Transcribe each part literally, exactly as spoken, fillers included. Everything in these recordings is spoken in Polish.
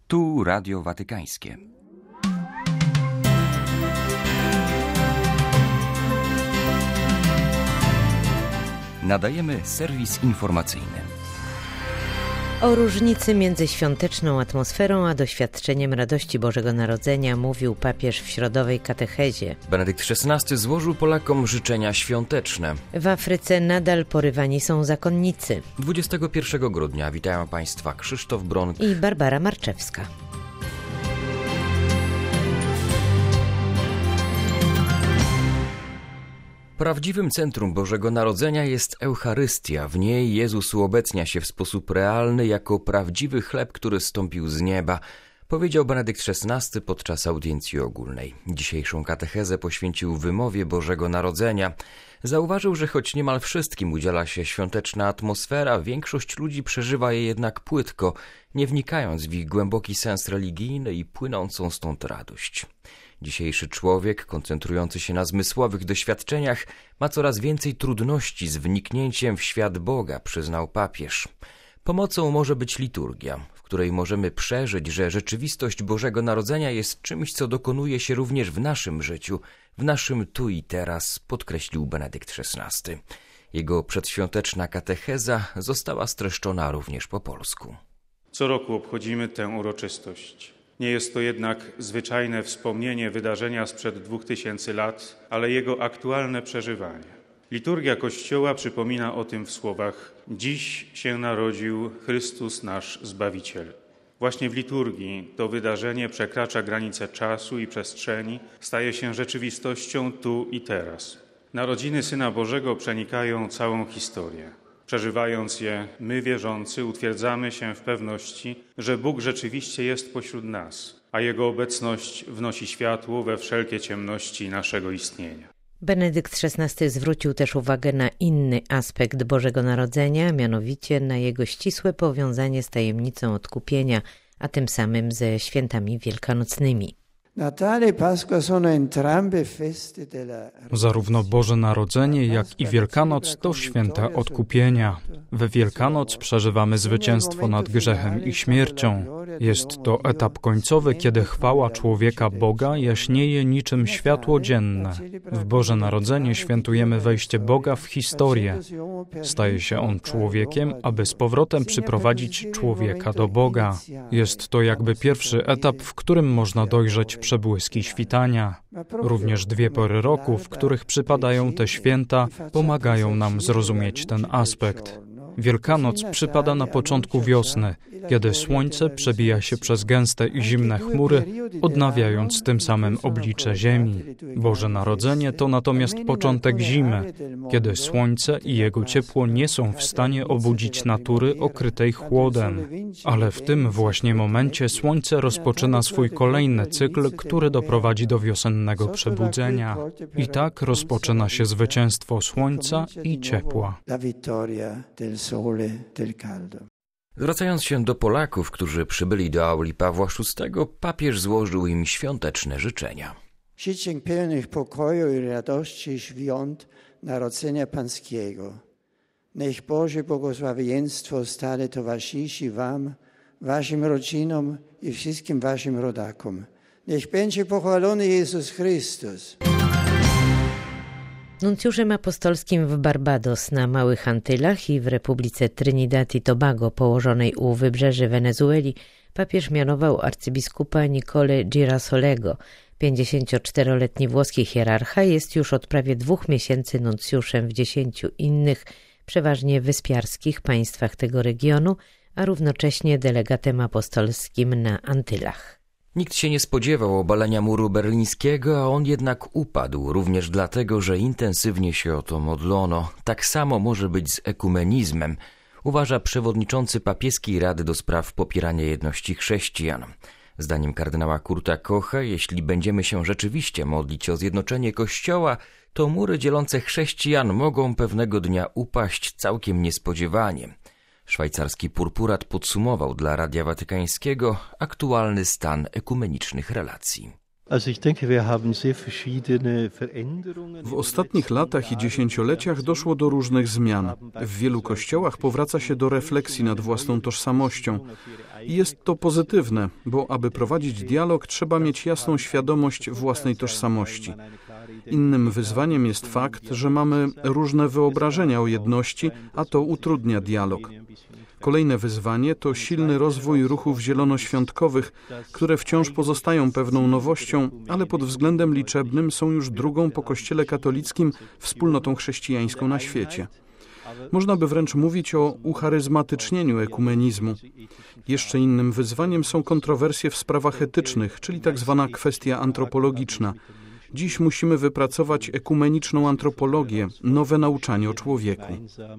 Tu Radio Watykańskie. Nadajemy serwis informacyjny. O różnicy między świąteczną atmosferą a doświadczeniem radości Bożego Narodzenia mówił papież w środowej katechezie. Benedykt szesnasty złożył Polakom życzenia świąteczne. W Afryce nadal porywani są zakonnicy. dwudziestego pierwszego grudnia witają Państwa Krzysztof Bronk i Barbara Marczewska. Prawdziwym centrum Bożego Narodzenia jest Eucharystia. W niej Jezus uobecnia się w sposób realny jako prawdziwy chleb, który zstąpił z nieba, powiedział Benedykt szesnasty podczas audiencji ogólnej. Dzisiejszą katechezę poświęcił wymowie Bożego Narodzenia. Zauważył, że choć niemal wszystkim udziela się świąteczna atmosfera, większość ludzi przeżywa je jednak płytko, nie wnikając w ich głęboki sens religijny i płynącą stąd radość. Dzisiejszy człowiek, koncentrujący się na zmysłowych doświadczeniach, ma coraz więcej trudności z wniknięciem w świat Boga, przyznał papież. Pomocą może być liturgia, w której możemy przeżyć, że rzeczywistość Bożego Narodzenia jest czymś, co dokonuje się również w naszym życiu, w naszym tu i teraz, podkreślił Benedykt szesnasty. Jego przedświąteczna katecheza została streszczona również po polsku. Co roku obchodzimy tę uroczystość. Nie jest to jednak zwyczajne wspomnienie wydarzenia sprzed dwóch tysięcy lat, ale jego aktualne przeżywanie. Liturgia Kościoła przypomina o tym w słowach: dziś się narodził Chrystus nasz Zbawiciel. Właśnie w liturgii to wydarzenie przekracza granice czasu i przestrzeni, staje się rzeczywistością tu i teraz. Narodziny Syna Bożego przenikają całą historię. Przeżywając je, my wierzący utwierdzamy się w pewności, że Bóg rzeczywiście jest pośród nas, a Jego obecność wnosi światło we wszelkie ciemności naszego istnienia. Benedykt szesnasty zwrócił też uwagę na inny aspekt Bożego Narodzenia, mianowicie na jego ścisłe powiązanie z tajemnicą odkupienia, a tym samym ze świętami wielkanocnymi. Zarówno Boże Narodzenie, jak i Wielkanoc to święta odkupienia. We Wielkanoc przeżywamy zwycięstwo nad grzechem i śmiercią. Jest to etap końcowy, kiedy chwała człowieka Boga jaśnieje niczym światło dzienne. W Boże Narodzenie świętujemy wejście Boga w historię. Staje się On człowiekiem, aby z powrotem przyprowadzić człowieka do Boga. Jest to jakby pierwszy etap, w którym można dojrzeć przebłyski świtania. Również dwie pory roku, w których przypadają te święta, pomagają nam zrozumieć ten aspekt. Wielkanoc przypada na początku wiosny, kiedy słońce przebija się przez gęste i zimne chmury, odnawiając tym samym oblicze ziemi. Boże Narodzenie to natomiast początek zimy, kiedy słońce i jego ciepło nie są w stanie obudzić natury okrytej chłodem. Ale w tym właśnie momencie słońce rozpoczyna swój kolejny cykl, który doprowadzi do wiosennego przebudzenia. I tak rozpoczyna się zwycięstwo słońca i ciepła. Zwracając się do Polaków, którzy przybyli do auli Pawła szóstego, papież złożył im świąteczne życzenia. Życzę pełnych pokoju i radości świąt Narodzenia Pańskiego. Niech Boże błogosławieństwo stale towarzyszy Wam, Waszym rodzinom i wszystkim Waszym rodakom. Niech będzie pochwalony Jezus Chrystus. Nuncjuszem apostolskim w Barbados na Małych Antylach i w Republice Trinidad i Tobago położonej u wybrzeży Wenezueli papież mianował arcybiskupa Nicole Girasolego. pięćdziesięcioczteroletni włoski hierarcha jest już od prawie dwóch miesięcy nuncjuszem w dziesięciu innych, przeważnie wyspiarskich państwach tego regionu, a równocześnie delegatem apostolskim na Antylach. Nikt się nie spodziewał obalenia muru berlińskiego, a on jednak upadł, również dlatego, że intensywnie się o to modlono. Tak samo może być z ekumenizmem, uważa przewodniczący papieskiej Rady do spraw popierania jedności chrześcijan. Zdaniem kardynała Kurta Kocha, jeśli będziemy się rzeczywiście modlić o zjednoczenie Kościoła, to mury dzielące chrześcijan mogą pewnego dnia upaść całkiem niespodziewanie. Szwajcarski purpurat podsumował dla Radia Watykańskiego aktualny stan ekumenicznych relacji. W ostatnich latach i dziesięcioleciach doszło do różnych zmian. W wielu kościołach powraca się do refleksji nad własną tożsamością. I jest to pozytywne, bo aby prowadzić dialog, trzeba mieć jasną świadomość własnej tożsamości. Innym wyzwaniem jest fakt, że mamy różne wyobrażenia o jedności, a to utrudnia dialog. Kolejne wyzwanie to silny rozwój ruchów zielonoświątkowych, które wciąż pozostają pewną nowością, ale pod względem liczebnym są już drugą po Kościele katolickim wspólnotą chrześcijańską na świecie. Można by wręcz mówić o ucharyzmatycznieniu ekumenizmu. Jeszcze innym wyzwaniem są kontrowersje w sprawach etycznych, czyli tak zwana kwestia antropologiczna. Dziś musimy wypracować ekumeniczną antropologię, nowe nauczanie o człowieku.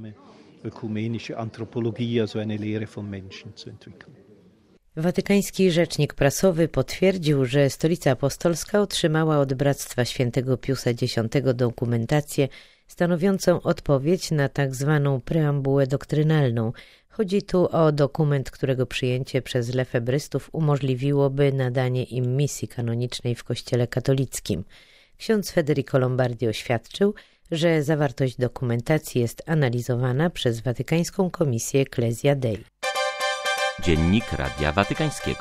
Watykański rzecznik prasowy potwierdził, że Stolica Apostolska otrzymała od Bractwa Świętego Piusa X dokumentację stanowiącą odpowiedź na tak zwaną preambułę doktrynalną. Chodzi tu o dokument, którego przyjęcie przez lefebrystów umożliwiłoby nadanie im misji kanonicznej w Kościele katolickim. Ksiądz Federico Lombardi oświadczył, że zawartość dokumentacji jest analizowana przez Watykańską Komisję Ecclesia Dei. Dziennik Radia Watykańskiego.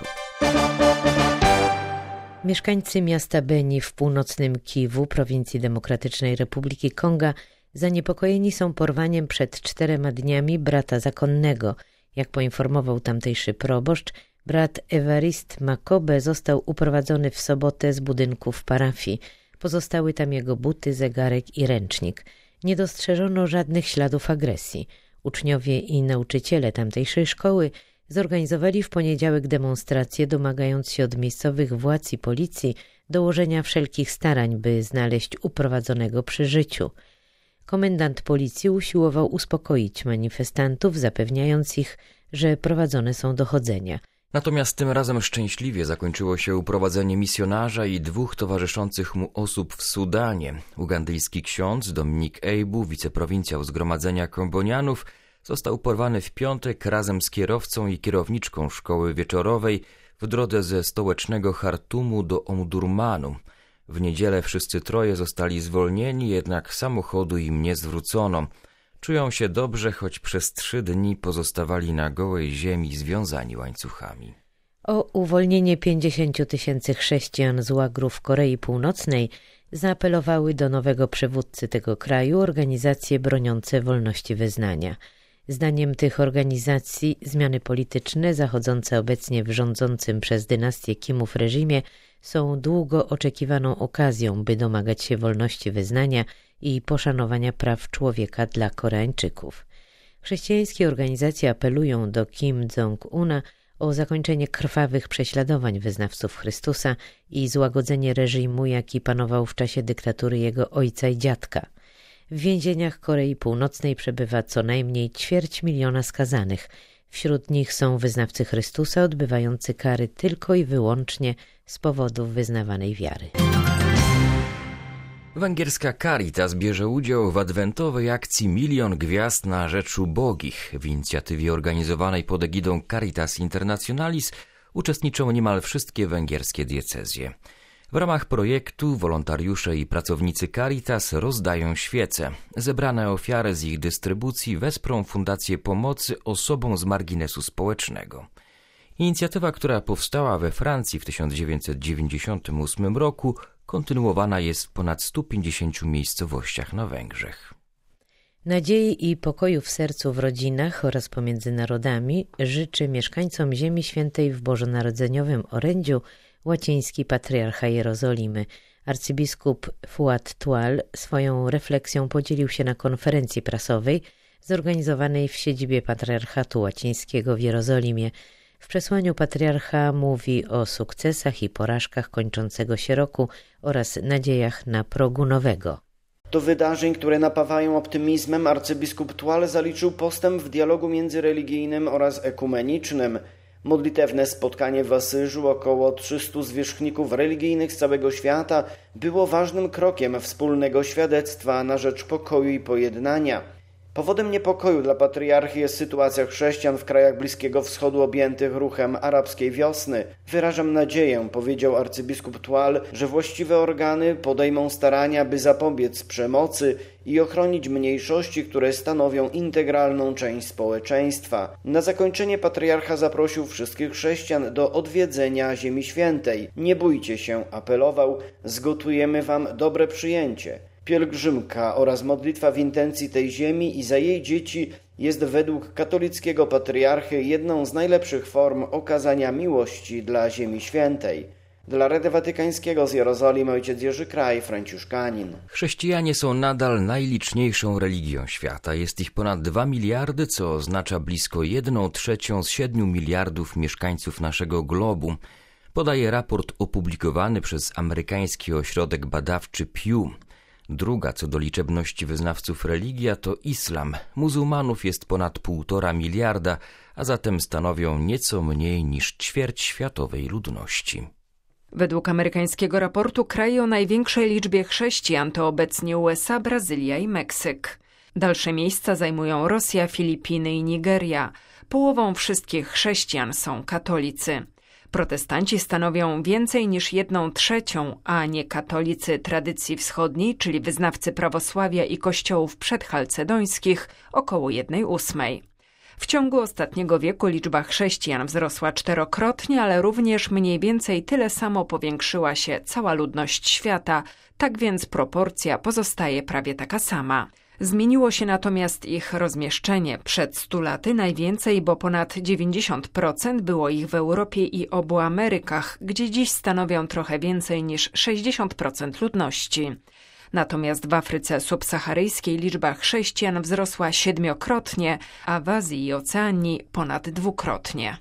Mieszkańcy miasta Beni w północnym Kiwu, prowincji Demokratycznej Republiki Konga, zaniepokojeni są porwaniem przed czterema dniami brata zakonnego. Jak poinformował tamtejszy proboszcz, brat Evarist Makobe został uprowadzony w sobotę z budynków parafii. Pozostały tam jego buty, zegarek i ręcznik. Nie dostrzeżono żadnych śladów agresji. Uczniowie i nauczyciele tamtejszej szkoły zorganizowali w poniedziałek demonstrację, domagając się od miejscowych władz i policji dołożenia wszelkich starań, by znaleźć uprowadzonego przy życiu. Komendant policji usiłował uspokoić manifestantów, zapewniając ich, że prowadzone są dochodzenia. Natomiast tym razem szczęśliwie zakończyło się uprowadzenie misjonarza i dwóch towarzyszących mu osób w Sudanie. Ugandyjski ksiądz Dominik Eibu, wiceprowincjał Zgromadzenia Kombonianów, został porwany w piątek razem z kierowcą i kierowniczką szkoły wieczorowej w drodze ze stołecznego Chartumu do Omdurmanu. W niedzielę wszyscy troje zostali zwolnieni, jednak samochodu im nie zwrócono. Czują się dobrze, choć przez trzy dni pozostawali na gołej ziemi związani łańcuchami. O uwolnienie pięćdziesięciu tysięcy chrześcijan z łagrów Korei Północnej zaapelowały do nowego przywódcy tego kraju organizacje broniące wolności wyznania. Zdaniem tych organizacji zmiany polityczne zachodzące obecnie w rządzącym przez dynastię Kimów reżimie są długo oczekiwaną okazją, by domagać się wolności wyznania i poszanowania praw człowieka dla Koreańczyków. Chrześcijańskie organizacje apelują do Kim Jong-una o zakończenie krwawych prześladowań wyznawców Chrystusa i złagodzenie reżimu, jaki panował w czasie dyktatury jego ojca i dziadka. W więzieniach Korei Północnej przebywa co najmniej ćwierć miliona skazanych. Wśród nich są wyznawcy Chrystusa odbywający kary tylko i wyłącznie z powodów wyznawanej wiary. Węgierska Caritas bierze udział w adwentowej akcji Milion Gwiazd na rzecz ubogich. W inicjatywie organizowanej pod egidą Caritas Internationalis uczestniczą niemal wszystkie węgierskie diecezje. W ramach projektu wolontariusze i pracownicy Caritas rozdają świece. Zebrane ofiary z ich dystrybucji wesprą Fundację Pomocy Osobom z Marginesu Społecznego. Inicjatywa, która powstała we Francji w tysiąc dziewięćset dziewięćdziesiątym ósmym roku, kontynuowana jest w ponad stu pięćdziesięciu miejscowościach na Węgrzech. Nadziei i pokoju w sercu w rodzinach oraz pomiędzy narodami życzy mieszkańcom Ziemi Świętej w bożonarodzeniowym orędziu łaciński patriarcha Jerozolimy. Arcybiskup Fuad Tual swoją refleksją podzielił się na konferencji prasowej zorganizowanej w siedzibie Patriarchatu Łacińskiego w Jerozolimie. W przesłaniu patriarcha mówi o sukcesach i porażkach kończącego się roku oraz nadziejach na progu nowego. Do wydarzeń, które napawają optymizmem, arcybiskup Tual zaliczył postęp w dialogu międzyreligijnym oraz ekumenicznym. Modlitewne spotkanie w Asyżu około trzystu zwierzchników religijnych z całego świata było ważnym krokiem wspólnego świadectwa na rzecz pokoju i pojednania. Powodem niepokoju dla patriarchy jest sytuacja chrześcijan w krajach Bliskiego Wschodu objętych ruchem arabskiej wiosny. Wyrażam nadzieję, powiedział arcybiskup Tual, że właściwe organy podejmą starania, by zapobiec przemocy i ochronić mniejszości, które stanowią integralną część społeczeństwa. Na zakończenie patriarcha zaprosił wszystkich chrześcijan do odwiedzenia Ziemi Świętej. Nie bójcie się, apelował, zgotujemy wam dobre przyjęcie. Pielgrzymka oraz modlitwa w intencji tej ziemi i za jej dzieci jest według katolickiego patriarchy jedną z najlepszych form okazania miłości dla Ziemi Świętej. Dla Radia Watykańskiego z Jerozolimy ojciec Jerzy Kraj, franciszkanin. Chrześcijanie są nadal najliczniejszą religią świata. Jest ich ponad dwa miliardy, co oznacza blisko jedną trzecią z siedmiu miliardów mieszkańców naszego globu. Podaje raport opublikowany przez amerykański ośrodek badawczy Pew. Druga co do liczebności wyznawców religia to islam. Muzułmanów jest ponad półtora miliarda, a zatem stanowią nieco mniej niż ćwierć światowej ludności. Według amerykańskiego raportu kraje o największej liczbie chrześcijan to obecnie U S A, Brazylia i Meksyk. Dalsze miejsca zajmują Rosja, Filipiny i Nigeria. Połową wszystkich chrześcijan są katolicy. Protestanci stanowią więcej niż jedną trzecią, a niekatolicy tradycji wschodniej, czyli wyznawcy prawosławia i kościołów przedchalcedońskich, około jednej ósmej. W ciągu ostatniego wieku liczba chrześcijan wzrosła czterokrotnie, ale również mniej więcej tyle samo powiększyła się cała ludność świata, tak więc proporcja pozostaje prawie taka sama. Zmieniło się natomiast ich rozmieszczenie. Przed stu laty najwięcej, bo ponad dziewięćdziesiąt procent było ich w Europie i obu Amerykach, gdzie dziś stanowią trochę więcej niż sześćdziesiąt procent ludności. Natomiast w Afryce subsaharyjskiej liczba chrześcijan wzrosła siedmiokrotnie, a w Azji i Oceanii ponad dwukrotnie.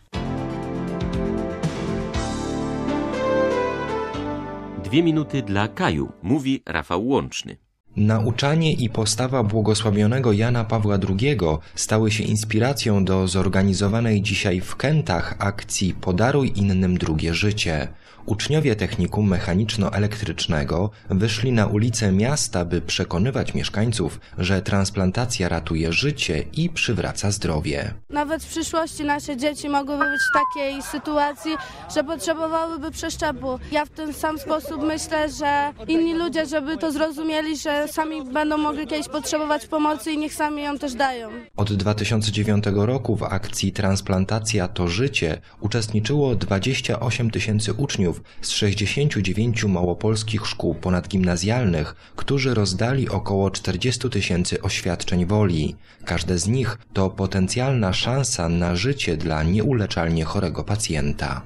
Dwie minuty dla Kaju, mówi Rafał Łączny. Nauczanie i postawa błogosławionego Jana Pawła drugiego stały się inspiracją do zorganizowanej dzisiaj w Kętach akcji Podaruj innym drugie życie. Uczniowie technikum mechaniczno-elektrycznego wyszli na ulice miasta, by przekonywać mieszkańców, że transplantacja ratuje życie i przywraca zdrowie. Nawet w przyszłości nasze dzieci mogłyby być w takiej sytuacji, że potrzebowałyby przeszczepu. Ja w ten sam sposób myślę, że inni ludzie, żeby to zrozumieli, że sami będą mogli kiedyś potrzebować pomocy i niech sami ją też dają. Od dwa tysiące dziewiątego roku w akcji Transplantacja to życie uczestniczyło dwadzieścia osiem tysięcy uczniów z sześćdziesięciu dziewięciu małopolskich szkół ponadgimnazjalnych, którzy rozdali około czterdzieści tysięcy oświadczeń woli. Każde z nich to potencjalna szansa na życie dla nieuleczalnie chorego pacjenta.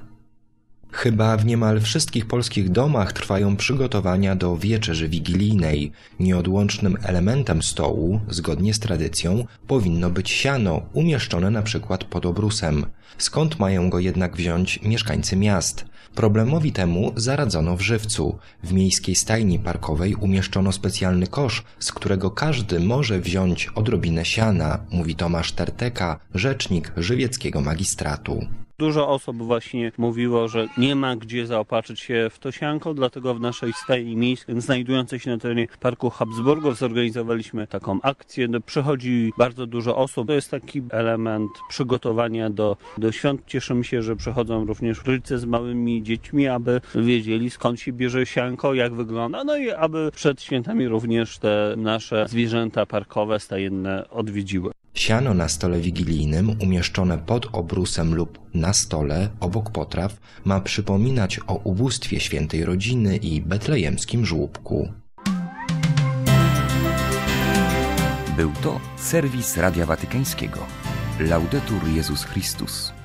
Chyba w niemal wszystkich polskich domach trwają przygotowania do wieczerzy wigilijnej. Nieodłącznym elementem stołu, zgodnie z tradycją, powinno być siano, umieszczone na przykład pod obrusem. Skąd mają go jednak wziąć mieszkańcy miast? Problemowi temu zaradzono w Żywcu. W miejskiej stajni parkowej umieszczono specjalny kosz, z którego każdy może wziąć odrobinę siana, mówi Tomasz Terteka, rzecznik żywieckiego magistratu. Dużo osób właśnie mówiło, że nie ma gdzie zaopatrzyć się w to sianko, dlatego w naszej stajni miejskiej znajdującej się na terenie Parku Habsburgów zorganizowaliśmy taką akcję. Przychodzi bardzo dużo osób. To jest taki element przygotowania do, do świąt. Cieszymy się, że przychodzą również rodzice z małymi dziećmi, aby wiedzieli, skąd się bierze sianko, jak wygląda, no i aby przed świętami również te nasze zwierzęta parkowe, stajenne odwiedziły. Siano na stole wigilijnym, umieszczone pod obrusem lub na stole, obok potraw, ma przypominać o ubóstwie świętej rodziny i betlejemskim żłóbku. Był to serwis Radia Watykańskiego. Laudetur Jezus Chrystus.